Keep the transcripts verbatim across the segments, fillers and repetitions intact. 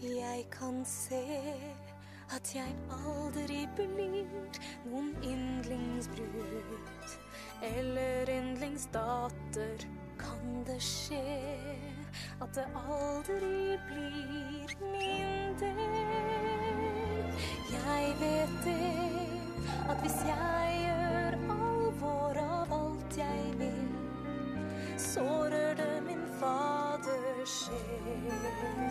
Jeg kan se at jeg aldri blir noen yndlingsbrud eller yndlingsdatter. Kan det skje at det aldri blir min del? Jeg vet det, at hvis jeg gjør alvor av alt jeg vil, sårer det min faders sjel.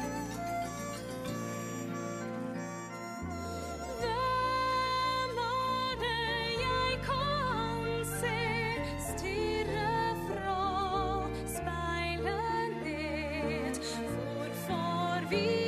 Hvem er det jeg kan se stirre fra speilet ned? Hvorfor vi